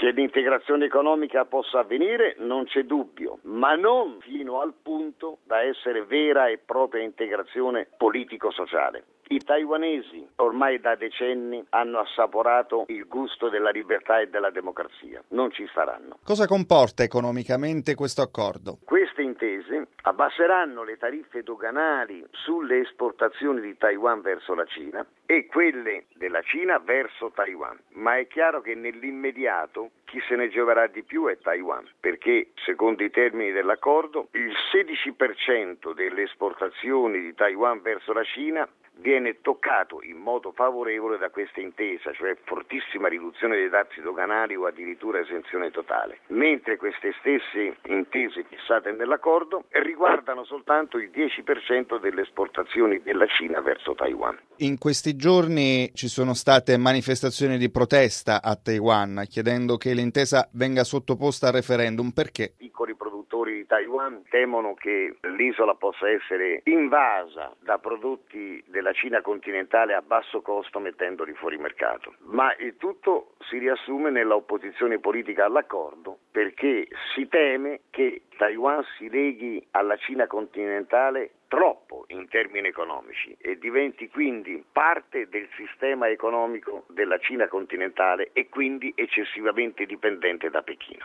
Che l'integrazione economica possa avvenire non c'è dubbio, ma non fino al punto da essere vera e propria integrazione politico-sociale. I taiwanesi ormai da decenni hanno assaporato il gusto della libertà e della democrazia, non ci staranno. Cosa comporta economicamente questo accordo? Queste intese abbasseranno le tariffe doganali sulle esportazioni di Taiwan verso la Cina e quelle della Cina verso Taiwan, ma è chiaro che nell'immediato chi se ne gioverà di più è Taiwan, perché secondo i termini dell'accordo il 16% delle esportazioni di Taiwan verso la Cina viene toccato in modo favorevole da questa intesa, cioè fortissima riduzione dei dazi doganali o addirittura esenzione totale, mentre queste stesse intese fissate nell'accordo riguardano soltanto il 10% delle esportazioni della Cina verso Taiwan. In questi giorni ci sono state manifestazioni di protesta a Taiwan chiedendo che l'intesa venga sottoposta a referendum. Perché? Piccoli produttori di Taiwan temono che l'isola possa essere invasa da prodotti della Cina continentale a basso costo mettendoli fuori mercato. Ma il tutto si riassume nella opposizione politica all'accordo, perché si teme che Taiwan si leghi alla Cina continentale troppo in termini economici e diventi quindi parte del sistema economico della Cina continentale e quindi eccessivamente dipendente da Pechino.